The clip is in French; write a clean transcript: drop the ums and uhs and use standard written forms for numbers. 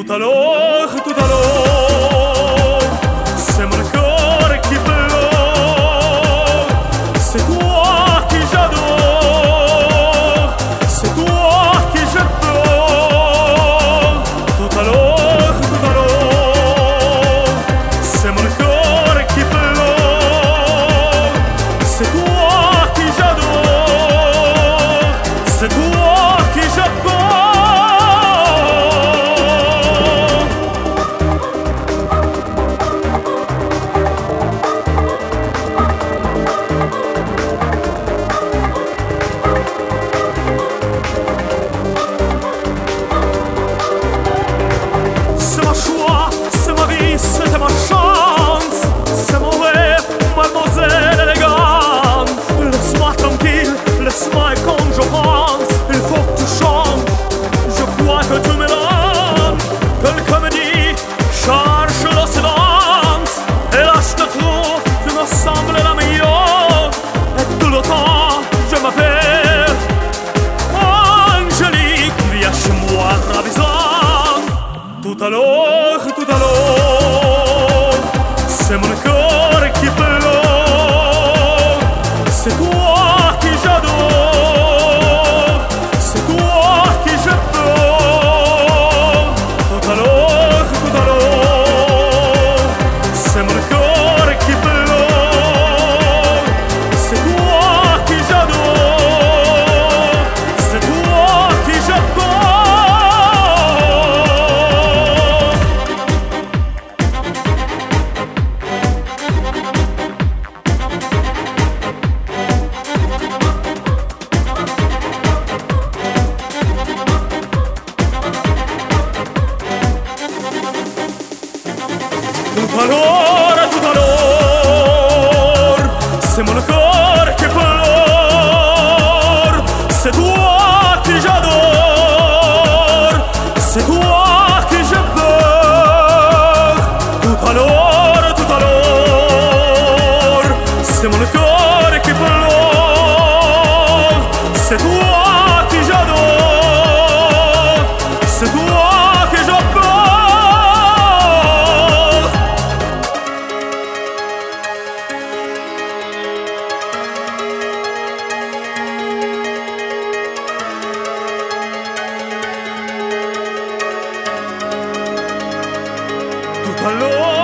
tout alors, c'est mon corps qui pleure, c'est toi qui j'adore, c'est toi qui je pleure, tout alors, c'est mon corps qui pleure, c'est toi qui j'adore, c'est toi qui je pleure. C'était ma chance, c'est mon rêve, mademoiselle élégante. Laisse-moi tranquille, laisse-moi quand je pense. Il faut que tu chantes, je crois que tu me donnes. Quelqu'un me dit, cherche le silence. Et là je te trouve, tu me sembles la meilleure. Et tout le temps, je m'appelle Angélique. Viens chez moi, ravissante. Tout alors, c'est mon corps qui pleure, c'est toi qui j'adore, c'est toi qui je pleure. Tout alors, c'est mon corps qui pleure, c'est toi qui j'adore, c'est toi qui je pleure. Tout alors, c'est mon corps qui pleure, c'est toi qui j'adore, c'est toi qui je pleure. Tout alors, c'est mon corps qui pleure, c'est toi qui j'adore, c'est toi qui je pleure. Tout alors